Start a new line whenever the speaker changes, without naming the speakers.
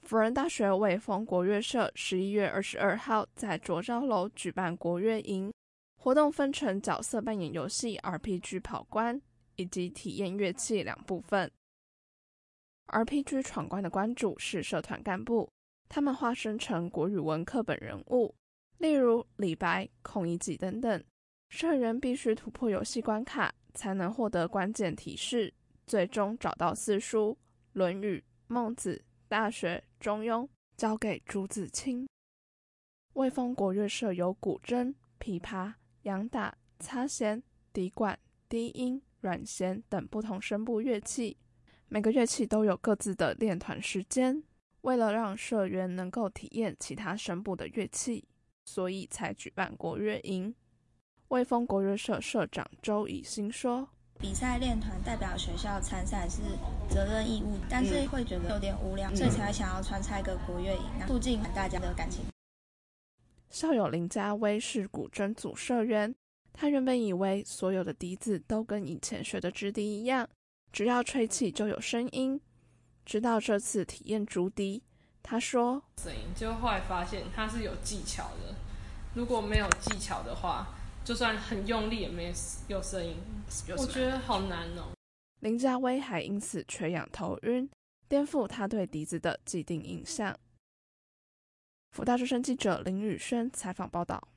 辅仁大学卫风国乐社11月22号在卓昭楼举办国乐营，活动分成角色扮演游戏 RPG 跑关以及体验乐器两部分。RPG 闯关的关主是社团干部，他们化身成国语文课本人物，例如李白、孔乙己等等。社员必须突破游戏关卡，才能获得关键提示，最终找到四书、论语、孟子、大学、中庸，交给朱自清。卫风国乐社有古筝、琵琶、扬打、擦弦、笛管、低音、软弦等不同声部乐器，每个乐器都有各自的练团时间。为了让社员能够体验其他声部的乐器，所以才举办国乐营。卫风国乐社社长周以新说，
比赛练团代表学校参赛是责任义务，但是会觉得有点无聊，所以才想要穿插一个国乐营，促进大家的感情。
校友林家威是古筝组社员，他原本以为所有的笛子都跟以前学的直笛一样，只要吹气就有声音，直到这次体验竹笛，他说
声音就后来发现它是有技巧的，如果没有技巧的话，就算很用力也没有声音，我觉得好难哦。
林家威还因此缺氧头晕，颠覆他对笛子的既定印象。辅大之声记者林宇轩采访报道。